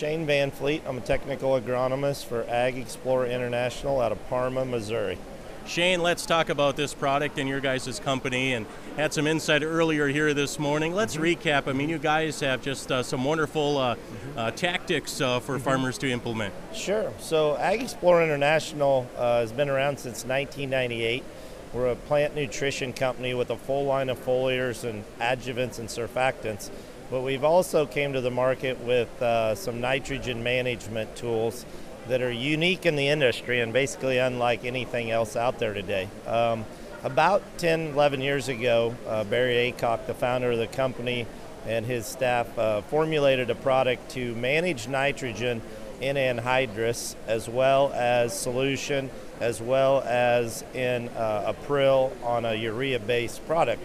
Shane Van Fleet. I'm a technical agronomist for Ag Explorer International out of Parma, Missouri. Shane, let's talk about this product and your guys' company, and had some insight earlier here this morning. Let's recap. I mean, you guys have just some wonderful tactics for farmers to implement. Sure. So Ag Explorer International has been around since 1998. We're a plant nutrition company with a full line of foliars and adjuvants and surfactants. But we've also came to the market with some nitrogen management tools that are unique in the industry and basically unlike anything else out there today. About 10, 11 years ago, Barry Aycock, the founder of the company, and his staff formulated a product to manage nitrogen in anhydrous as well as solution, as well as in April on a urea-based product.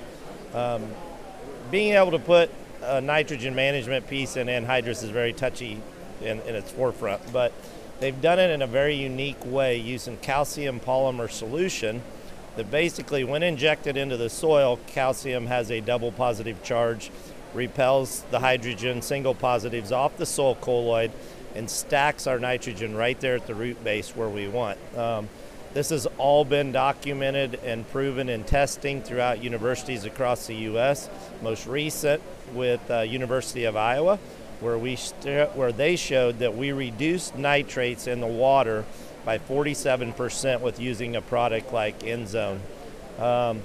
Being able to put a nitrogen management piece in anhydrous is very touchy in its forefront, but they've done it in a very unique way using calcium polymer solution that basically, when injected into the soil, calcium has a double positive charge, repels the hydrogen single positives off the soil colloid, and stacks our nitrogen right there at the root base where we want. This has all been documented and proven in testing throughout universities across the U.S., most recent with University of Iowa, where they showed that we reduced nitrates in the water by 47% with using a product like Enzone. Enzone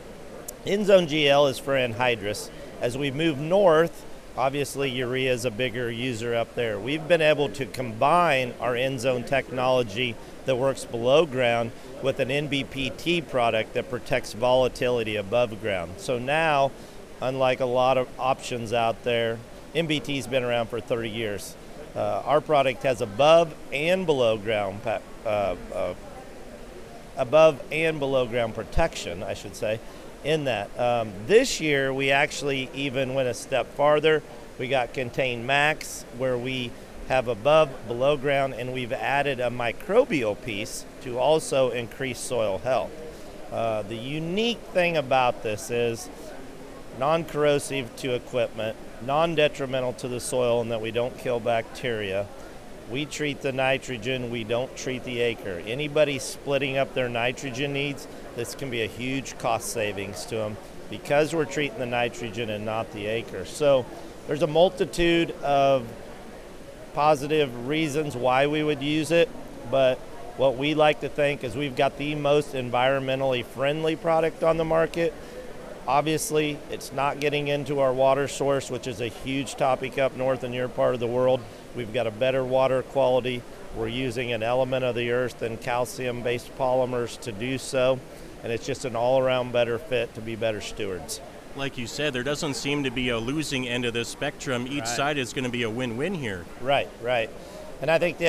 GL is for anhydrous. As we move north, obviously urea is a bigger user up there. We've been able to combine our Enzone technology that works below ground with an NBPT product that protects volatility above ground. So now, unlike a lot of options out there, NBT's been around for 30 years. Our product has above and below ground protection, I should say, in that. This year, we actually even went a step farther. We got Contain Max, where we have above, below ground, and we've added a microbial piece to also increase soil health. The unique thing about this is non-corrosive to equipment, non-detrimental to the soil in that we don't kill bacteria. We treat the nitrogen, we don't treat the acre. Anybody splitting up their nitrogen needs, this can be a huge cost savings to them because we're treating the nitrogen and not the acre. So there's a multitude of positive reasons why we would use it, but what we like to think is we've got the most environmentally friendly product on the market. Obviously, it's not getting into our water source, which is a huge topic up north in your part of the world. We've got a better water quality. We're using an element of the earth and calcium-based polymers to do so, and it's just an all-around better fit to be better stewards. Like you said, there doesn't seem to be a losing end of this spectrum. Each side is going to be a win-win here. Right. And I think,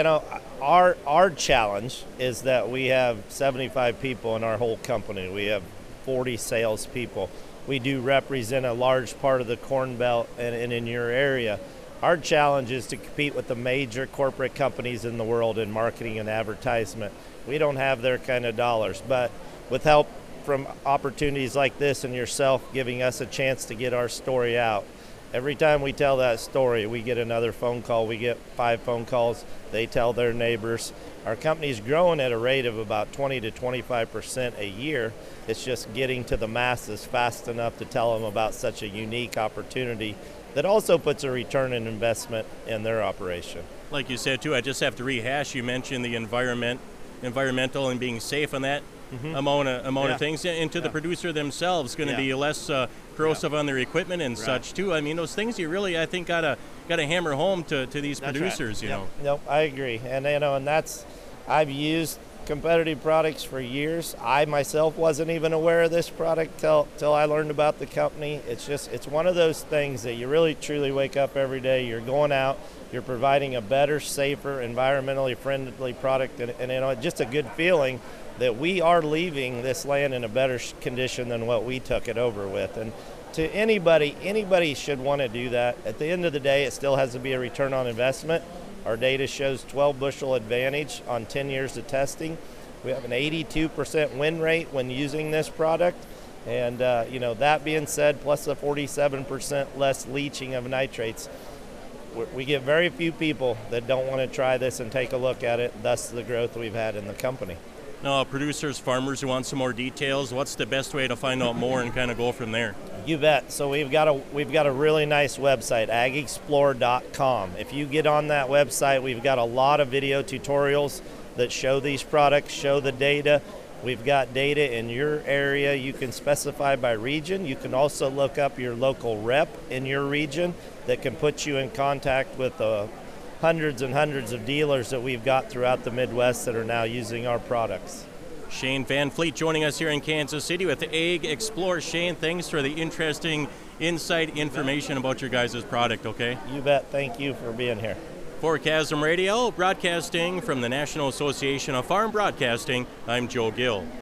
our challenge is that we have 75 people in our whole company. We have 40 salespeople. We do represent a large part of the Corn Belt and in your area. Our challenge is to compete with the major corporate companies in the world in marketing and advertisement. We don't have their kind of dollars, but with help from opportunities like this and yourself giving us a chance to get our story out. Every time we tell that story, we get another phone call. We get 5 phone calls. They tell their neighbors. Our company's growing at a rate of about 20 to 25% a year. It's just getting to the masses fast enough to tell them about such a unique opportunity that also puts a return on investment in their operation. Like you said, too, I just have to rehash. You mentioned the environmental and being safe on that amount of things. And to the producer themselves, going to be less corrosive on their equipment and such, too. I mean, those things you really, I think, got to hammer home to these producers, you know. Nope, I agree. And, and that's, I've used competitive products for years. I myself wasn't even aware of this product till I learned about the company. It's one of those things that you really truly wake up every day, you're going out, you're providing a better, safer, environmentally friendly product, and just a good feeling that we are leaving this land in a better condition than what we took it over with. And to anybody should want to do that. At the end of the day, it still has to be a return on investment. Our data shows 12 bushel advantage on 10 years of testing. We have an 82% win rate when using this product. And, that being said, plus the 47% less leaching of nitrates, we get very few people that don't want to try this and take a look at it, thus the growth we've had in the company. Now, producers, farmers who want some more details, what's the best way to find out more and kind of go from there? You bet. So we've got a really nice website, agexplore.com. If you get on that website, we've got a lot of video tutorials that show these products, show the data. We've got data in your area. You can specify by region. You can also look up your local rep in your region that can put you in contact with hundreds and hundreds of dealers that we've got throughout the Midwest that are now using our products. Shane Van Fleet joining us here in Kansas City with Ag Explore. Shane, thanks for the interesting insight information about your guys' product, okay? You bet. Thank you for being here. For Chasm Radio, broadcasting from the National Association of Farm Broadcasting, I'm Joe Gill.